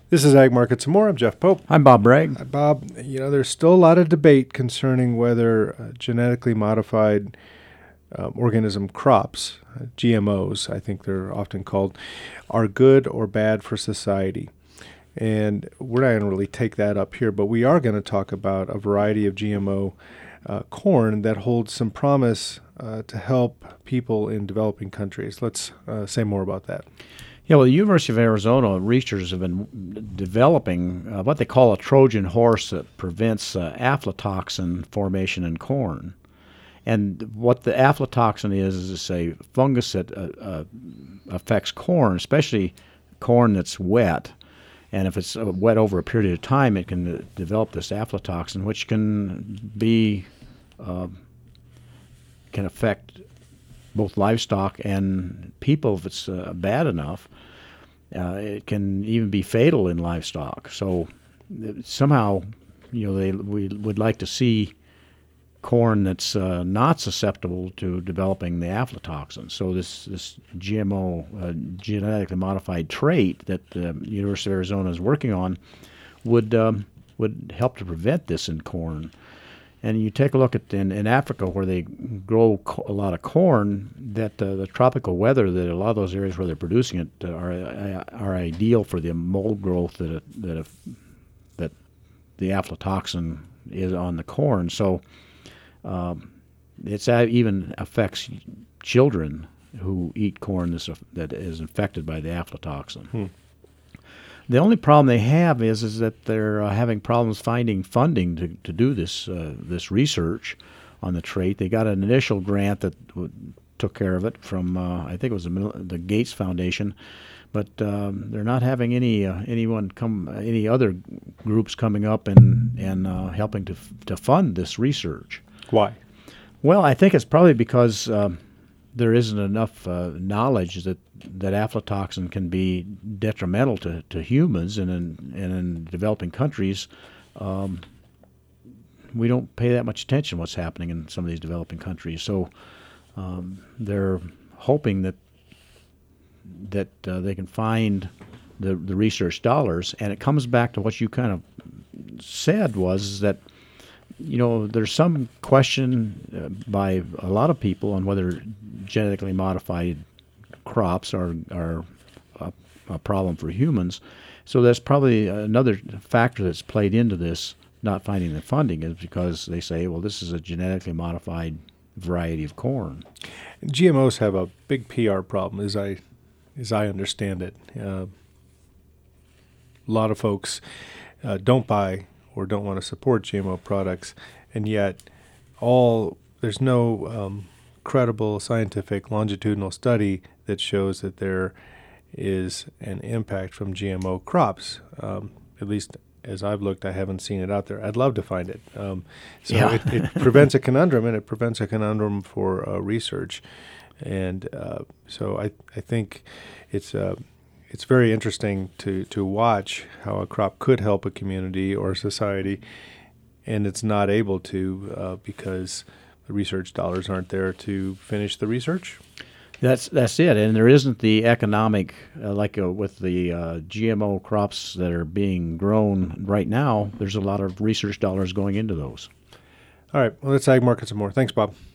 This is Ag Markets and More. I'm Jeff Pope. I'm Bob Bragg. Bob, there's still a lot of debate concerning whether genetically modified organism crops, GMOs, I think they're often called, are good or bad for society. And we're not going to really take that up here, but we are going to talk about a variety of GMO corn that holds some promise to help people in developing countries. Let's say more about that. Yeah, well, the University of Arizona researchers have been developing what they call a Trojan horse that prevents aflatoxin formation in corn. And what the aflatoxin is a fungus that affects corn, especially corn that's wet. And if it's wet over a period of time, it can develop this aflatoxin, which can affect both livestock and people if it's bad enough. It can even be fatal in livestock. So somehow, we would like to see corn that's not susceptible to developing the aflatoxin. So this GMO, genetically modified trait that the University of Arizona is working on would help to prevent this in corn. And you take a look at in Africa where they grow a lot of corn, that the tropical weather that a lot of those areas where they're producing it are ideal for the mold growth that the aflatoxin is on the corn. So it even affects children who eat corn that is infected by the aflatoxin. The only problem they have is that they're having problems finding funding to do this research on the trait. They got an initial grant that took care of it from I think it was the Gates Foundation, but they're not having any other groups coming up and helping to fund this research. Why? Well, I think it's probably because there isn't enough knowledge that aflatoxin can be detrimental to humans, and in developing countries, we don't pay that much attention to what's happening in some of these developing countries. So they're hoping that they can find the research dollars, and it comes back to what you kind of said was that there's some question by a lot of people on whether genetically modified crops are a problem for humans. So that's probably another factor that's played into this not finding the funding, is because they say, well, this is a genetically modified variety of corn. GMOs have a big PR problem, as I understand it. A lot of folks don't buy or don't want to support GMO products, and yet there's no credible scientific longitudinal study that shows that there is an impact from GMO crops. At least as I've looked, I haven't seen it out there. I'd love to find it. It prevents a conundrum, and it prevents a conundrum for research. And so I think it's very interesting to watch how a crop could help a community or society, and it's not able to because the research dollars aren't there to finish the research. That's it, and there isn't the economic with the GMO crops that are being grown right now. There's a lot of research dollars going into those. All right, well, that's Ag Markets and More. Thanks, Bob.